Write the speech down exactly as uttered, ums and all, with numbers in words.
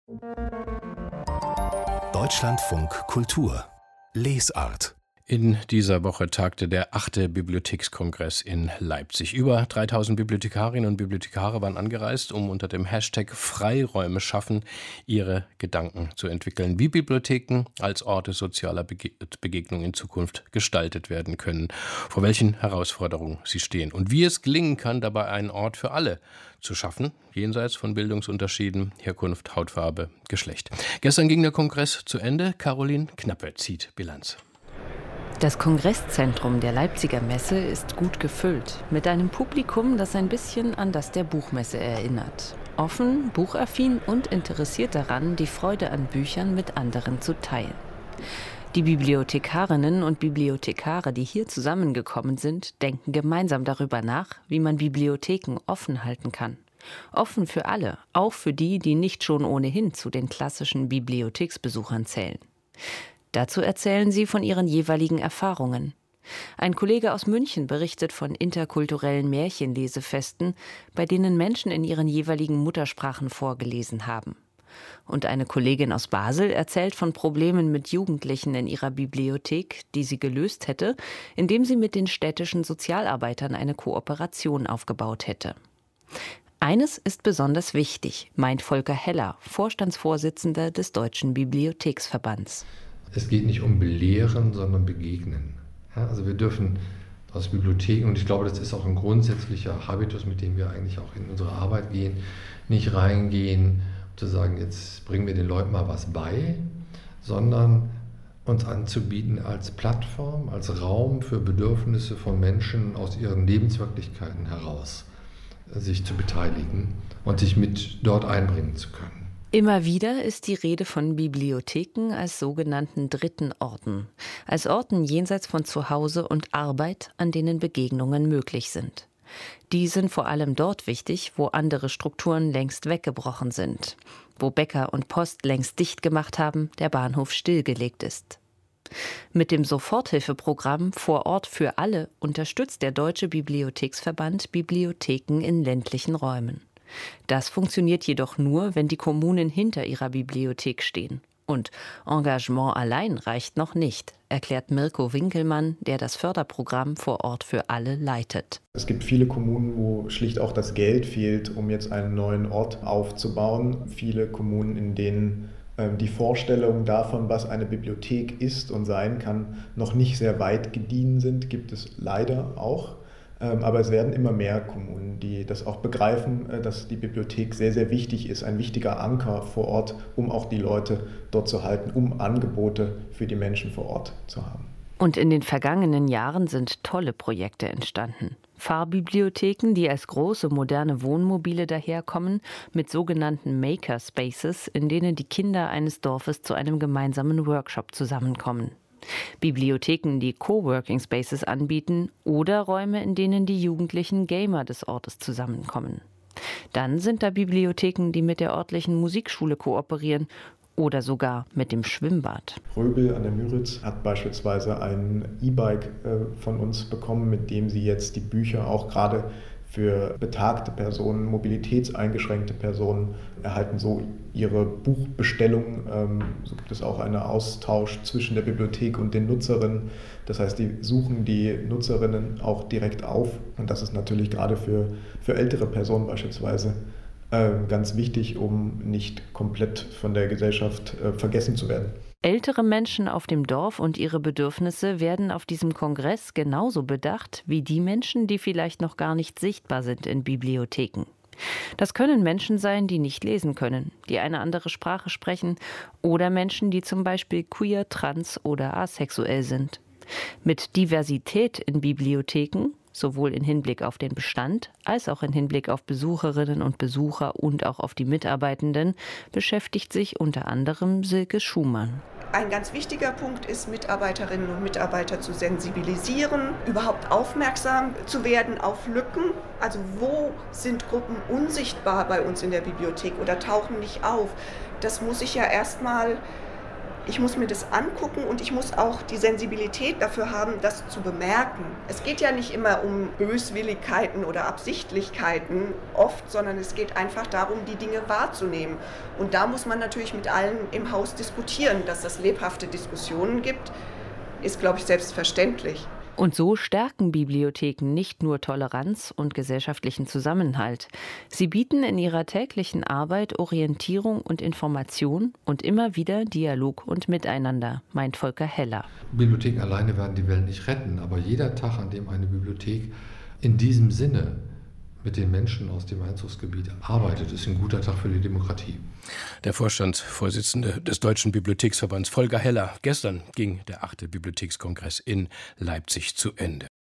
Deutschlandfunk Kultur Lesart. In dieser Woche tagte der achte Bibliothekskongress in Leipzig. Über dreitausend Bibliothekarinnen und Bibliothekare waren angereist, um unter dem Hashtag Freiräume schaffen ihre Gedanken zu entwickeln, wie Bibliotheken als Orte sozialer Bege- Begegnung in Zukunft gestaltet werden können, vor welchen Herausforderungen sie stehen und wie es gelingen kann, dabei einen Ort für alle zu schaffen, jenseits von Bildungsunterschieden, Herkunft, Hautfarbe, Geschlecht. Gestern ging der Kongress zu Ende. Caroline Knappe zieht Bilanz. Das Kongresszentrum der Leipziger Messe ist gut gefüllt, mit einem Publikum, das ein bisschen an das der Buchmesse erinnert. Offen, buchaffin und interessiert daran, die Freude an Büchern mit anderen zu teilen. Die Bibliothekarinnen und Bibliothekare, die hier zusammengekommen sind, denken gemeinsam darüber nach, wie man Bibliotheken offen halten kann. Offen für alle, auch für die, die nicht schon ohnehin zu den klassischen Bibliotheksbesuchern zählen. Dazu erzählen sie von ihren jeweiligen Erfahrungen. Ein Kollege aus München berichtet von interkulturellen Märchenlesefesten, bei denen Menschen in ihren jeweiligen Muttersprachen vorgelesen haben. Und eine Kollegin aus Basel erzählt von Problemen mit Jugendlichen in ihrer Bibliothek, die sie gelöst hätte, indem sie mit den städtischen Sozialarbeitern eine Kooperation aufgebaut hätte. Eines ist besonders wichtig, meint Volker Heller, Vorstandsvorsitzender des Deutschen Bibliotheksverbands. Es geht nicht um Belehren, sondern Begegnen. Ja, also wir dürfen aus Bibliotheken, und ich glaube, das ist auch ein grundsätzlicher Habitus, mit dem wir eigentlich auch in unsere Arbeit gehen, nicht reingehen, um zu sagen, jetzt bringen wir den Leuten mal was bei, sondern uns anzubieten als Plattform, als Raum für Bedürfnisse von Menschen aus ihren Lebenswirklichkeiten heraus, sich zu beteiligen und sich mit dort einbringen zu können. Immer wieder ist die Rede von Bibliotheken als sogenannten dritten Orten, als Orten jenseits von Zuhause und Arbeit, an denen Begegnungen möglich sind. Die sind vor allem dort wichtig, wo andere Strukturen längst weggebrochen sind, wo Bäcker und Post längst dicht gemacht haben, der Bahnhof stillgelegt ist. Mit dem Soforthilfeprogramm Vor Ort für alle unterstützt der Deutsche Bibliotheksverband Bibliotheken in ländlichen Räumen. Das funktioniert jedoch nur, wenn die Kommunen hinter ihrer Bibliothek stehen. Und Engagement allein reicht noch nicht, erklärt Mirko Winkelmann, der das Förderprogramm Vor Ort für alle leitet. Es gibt viele Kommunen, wo schlicht auch das Geld fehlt, um jetzt einen neuen Ort aufzubauen. Viele Kommunen, in denen äh, die Vorstellungen davon, was eine Bibliothek ist und sein kann, noch nicht sehr weit gediehen sind, gibt es leider auch. Aber es werden immer mehr Kommunen, die das auch begreifen, dass die Bibliothek sehr, sehr wichtig ist, ein wichtiger Anker vor Ort, um auch die Leute dort zu halten, um Angebote für die Menschen vor Ort zu haben. Und in den vergangenen Jahren sind tolle Projekte entstanden. Fahrbibliotheken, die als große moderne Wohnmobile daherkommen, mit sogenannten Makerspaces, in denen die Kinder eines Dorfes zu einem gemeinsamen Workshop zusammenkommen. Bibliotheken, die Coworking Spaces anbieten oder Räume, in denen die jugendlichen Gamer des Ortes zusammenkommen. Dann sind da Bibliotheken, die mit der örtlichen Musikschule kooperieren oder sogar mit dem Schwimmbad. Röbel an der Müritz hat beispielsweise ein E-Bike äh, von uns bekommen, mit dem sie jetzt die Bücher auch gerade für betagte Personen, mobilitätseingeschränkte Personen erhalten so ihre Buchbestellung. Ähm, so gibt es auch einen Austausch zwischen der Bibliothek und den Nutzerinnen. Das heißt, die suchen die Nutzerinnen auch direkt auf. Und das ist natürlich gerade für, für ältere Personen beispielsweise äh, ganz wichtig, um nicht komplett von der Gesellschaft äh, vergessen zu werden. Ältere Menschen auf dem Dorf und ihre Bedürfnisse werden auf diesem Kongress genauso bedacht wie die Menschen, die vielleicht noch gar nicht sichtbar sind in Bibliotheken. Das können Menschen sein, die nicht lesen können, die eine andere Sprache sprechen oder Menschen, die zum Beispiel queer, trans oder asexuell sind. Mit Diversität in Bibliotheken, sowohl im Hinblick auf den Bestand als auch im Hinblick auf Besucherinnen und Besucher und auch auf die Mitarbeitenden, beschäftigt sich unter anderem Silke Schumann. Ein ganz wichtiger Punkt ist, Mitarbeiterinnen und Mitarbeiter zu sensibilisieren, überhaupt aufmerksam zu werden auf Lücken. Also wo sind Gruppen unsichtbar bei uns in der Bibliothek oder tauchen nicht auf? Das muss ich ja erstmal Ich muss mir das angucken und ich muss auch die Sensibilität dafür haben, das zu bemerken. Es geht ja nicht immer um Böswilligkeiten oder Absichtlichkeiten oft, sondern es geht einfach darum, die Dinge wahrzunehmen. Und da muss man natürlich mit allen im Haus diskutieren. Dass es lebhafte Diskussionen gibt, ist, glaube ich, selbstverständlich. Und so stärken Bibliotheken nicht nur Toleranz und gesellschaftlichen Zusammenhalt. Sie bieten in ihrer täglichen Arbeit Orientierung und Information und immer wieder Dialog und Miteinander, meint Volker Heller. Bibliotheken alleine werden die Welt nicht retten, aber jeder Tag, an dem eine Bibliothek in diesem Sinne mit den Menschen aus dem Einzugsgebiet arbeitet, ist ein guter Tag für die Demokratie. Der Vorstandsvorsitzende des Deutschen Bibliotheksverbands Volker Heller. Gestern ging der achte Bibliothekskongress in Leipzig zu Ende.